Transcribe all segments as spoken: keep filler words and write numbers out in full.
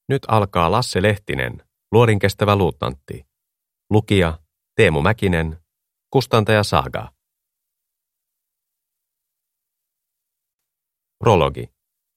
Nyt alkaa Lasse Lehtinen, luodin kestävä luutnantti. Lukija Teemu Mäkinen, kustantaja Saga. Prologi.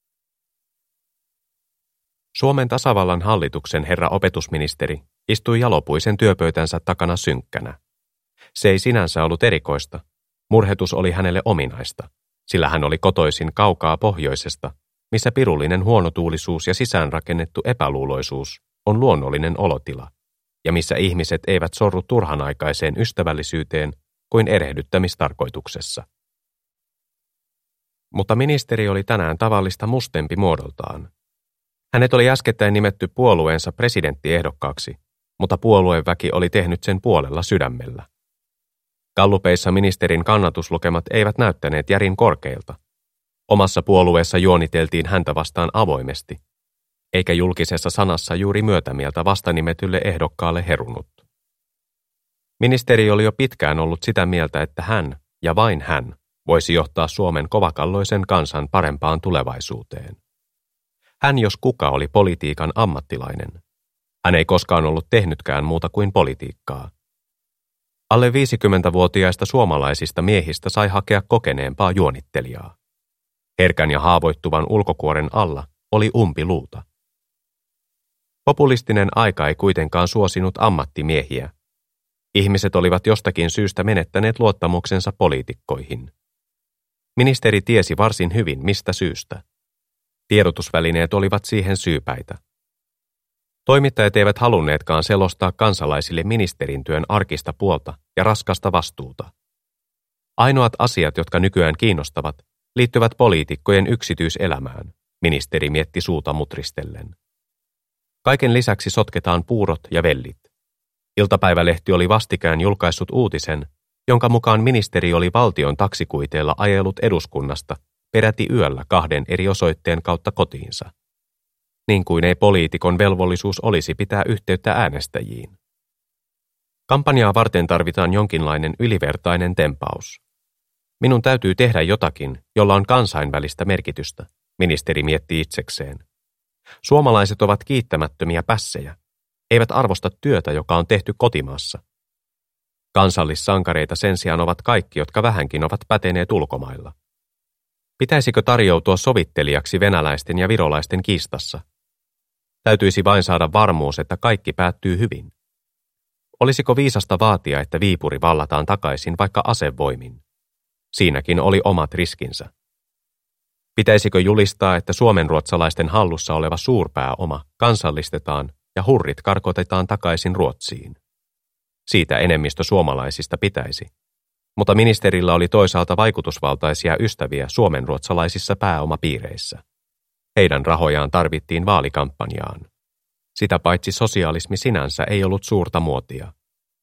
Suomen tasavallan hallituksen herra opetusministeri istui jalopuisen työpöytänsä takana synkkänä. Se ei sinänsä ollut erikoista. Murhetus oli hänelle ominaista, sillä hän oli kotoisin kaukaa pohjoisesta, missä pirullinen huonotuulisuus ja sisäänrakennettu epäluuloisuus on luonnollinen olotila, ja missä ihmiset eivät sorru turhanaikaiseen ystävällisyyteen kuin erehdyttämistarkoituksessa. Mutta ministeri oli tänään tavallista mustempi muodoltaan. Hänet oli äskettäin nimetty puolueensa presidenttiehdokkaaksi, mutta puolueväki oli tehnyt sen puolella sydämellä. Gallupeissa ministerin kannatuslukemat eivät näyttäneet järin korkeilta. Omassa puolueessa juoniteltiin häntä vastaan avoimesti, eikä julkisessa sanassa juuri myötämieltä vastanimetylle ehdokkaalle herunut. Ministeri oli jo pitkään ollut sitä mieltä, että hän, ja vain hän, voisi johtaa Suomen kovakalloisen kansan parempaan tulevaisuuteen. Hän jos kuka oli politiikan ammattilainen. Hän ei koskaan ollut tehnytkään muuta kuin politiikkaa. Alle viisikymmentävuotiaista suomalaisista miehistä sai hakea kokeneempaa juonittelijaa. Herkän ja haavoittuvan ulkokuoren alla oli umpiluuta. Populistinen aika ei kuitenkaan suosinut ammattimiehiä. Ihmiset olivat jostakin syystä menettäneet luottamuksensa poliitikkoihin. Ministeri tiesi varsin hyvin, mistä syystä. Tiedotusvälineet olivat siihen syypäitä. Toimittajat eivät halunneetkaan selostaa kansalaisille ministerin työn arkista puolta ja raskasta vastuuta. Ainoat asiat, jotka nykyään kiinnostavat, liittyvät poliitikkojen yksityiselämään, ministeri mietti suuta mutristellen. Kaiken lisäksi sotketaan puurot ja vellit. Iltapäivälehti oli vastikään julkaissut uutisen, jonka mukaan ministeri oli valtion taksikuiteilla ajellut eduskunnasta peräti yöllä kahden eri osoitteen kautta kotiinsa. Niin kuin ei poliitikon velvollisuus olisi pitää yhteyttä äänestäjiin. Kampanjaa varten tarvitaan jonkinlainen ylivertainen tempaus. Minun täytyy tehdä jotakin, jolla on kansainvälistä merkitystä, ministeri mietti itsekseen. Suomalaiset ovat kiittämättömiä pässejä, eivät arvosta työtä, joka on tehty kotimaassa. Kansallissankareita sen sijaan ovat kaikki, jotka vähänkin ovat päteneet ulkomailla. Pitäisikö tarjoutua sovittelijaksi venäläisten ja virolaisten kiistassa? Täytyisi vain saada varmuus, että kaikki päättyy hyvin. Olisiko viisasta vaatia, että Viipuri vallataan takaisin vaikka asevoimin? Siinäkin oli omat riskinsä. Pitäisikö julistaa, että suomenruotsalaisten hallussa oleva suurpääoma kansallistetaan ja hurrit karkotetaan takaisin Ruotsiin? Siitä enemmistö suomalaisista pitäisi. Mutta ministerillä oli toisaalta vaikutusvaltaisia ystäviä suomenruotsalaisissa pääomapiireissä. Heidän rahojaan tarvittiin vaalikampanjaan. Sitä paitsi sosialismi sinänsä ei ollut suurta muotia.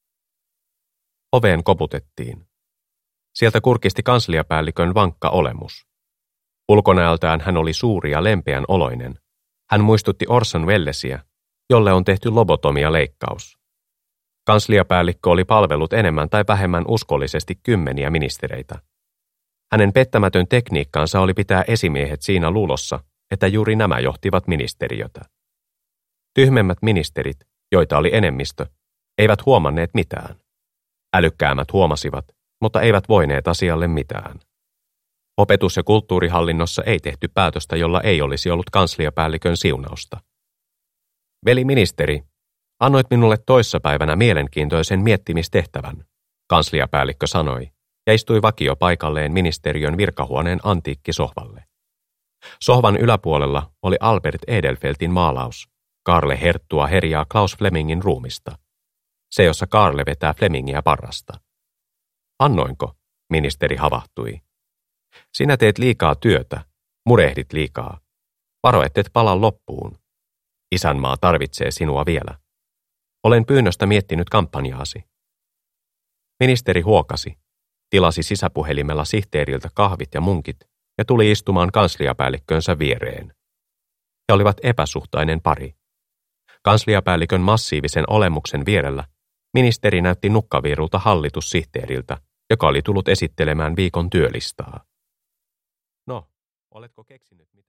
Oveen koputettiin. Sieltä kurkisti kansliapäällikön vankka olemus. Ulkonäöltään hän oli suuri ja lempeän oloinen. Hän muistutti Orson Wellesiä, jolle on tehty lobotomia-leikkaus. Kansliapäällikkö oli palvellut enemmän tai vähemmän uskollisesti kymmeniä ministereitä. Hänen pettämätön tekniikkaansa oli pitää esimiehet siinä luulossa, että juuri nämä johtivat ministeriötä. Tyhmemmät ministerit, joita oli enemmistö, eivät huomanneet mitään. Älykkäämät huomasivat, mutta eivät voineet asialle mitään. Opetus- ja kulttuurihallinnossa ei tehty päätöstä, jolla ei olisi ollut kansliapäällikön siunausta. Veli ministeri, annoit minulle toissapäivänä mielenkiintoisen miettimistehtävän, kansliapäällikkö sanoi, ja istui vakiopaikalleen ministeriön virkahuoneen antiikkisohvalle. Sohvan yläpuolella oli Albert Edelfeltin maalaus, Karle Herttua herjaa Klaus Flemingin ruumista. Se, jossa Karle vetää Flemingiä parrasta. Annoinko, ministeri havahtui. Sinä teet liikaa työtä, murehdit liikaa. Varo, ettet pala loppuun. Isänmaa tarvitsee sinua vielä. Olen pyynnöstä miettinyt kampanjaasi. Ministeri huokasi, tilasi sisäpuhelimella sihteeriltä kahvit ja munkit ja tuli istumaan kansliapäällikkönsä viereen. He olivat epäsuhtainen pari. Kansliapäällikön massiivisen olemuksen vierellä ministeri näytti nukkaviirulta hallitussihteeriltä, joka oli tullut esittelemään viikon työlistaa. No, oletko keksinyt mitä?